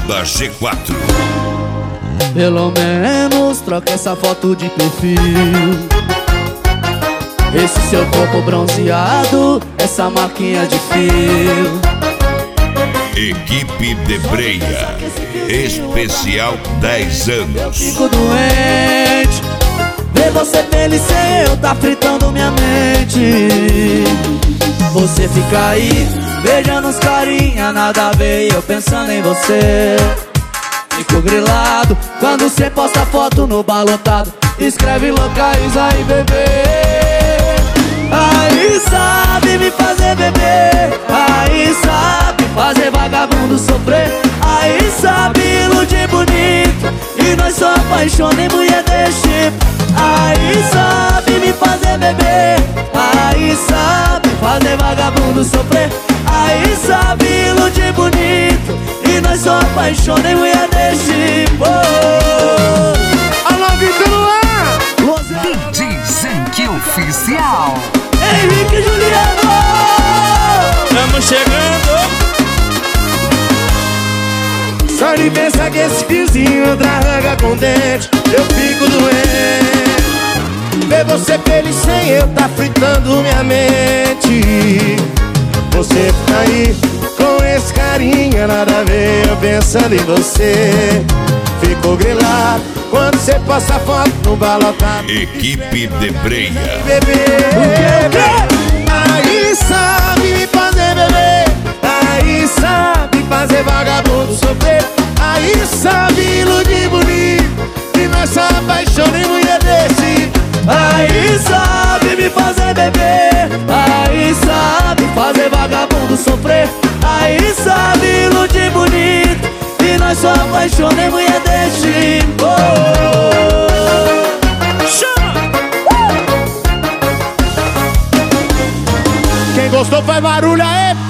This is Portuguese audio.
da G4. Pelo menos troca essa foto de perfil. Esse seu corpo bronzeado, essa marquinha de fio. Equipe Debreia, especial 10 anos. Fico doente, ver você feliz sem eu tá fritando minha mente. Você fica aí, beijando os carinha, nada a ver, eu pensando em você. Fico grilado quando cê posta foto no balotado. Escreve locais aí, bebê. Aí sabe me fazer beber. Aí sabe fazer vagabundo sofrer. Aí sabe iludir bonito e nós só apaixona em mulher desse tipo. Aí sabe me fazer beber. Aí sabe fazer vagabundo sofrer. Aí sabe iludir bonito e nós só apaixona em mulher desse tipo. Alô, Vitor Luan! DJ Zank Oficial. Henrique e Juliano, Estamos chegando. Só de pensar que esse fiozinho traga com dente, eu fico doente. Ver você feliz sem eu tá fritando minha mente. Você fica aí com esse carinha, nada a ver, eu pensando em você. Fico grilado quando você posta foto no balotado. Equipe Debreia, Bebê, aí sabe me fazer beber. Aí sabe fazer vagabundo sofrer. Aí sabe iludir bonito e nós só apaixona em mulher desse. aí sabe me fazer beber. Aí sabe fazer vagabundo sofrer. Aí sabe iludir bonito e nós só apaixona em mulher desse tipo. Quem gostou faz barulho aí.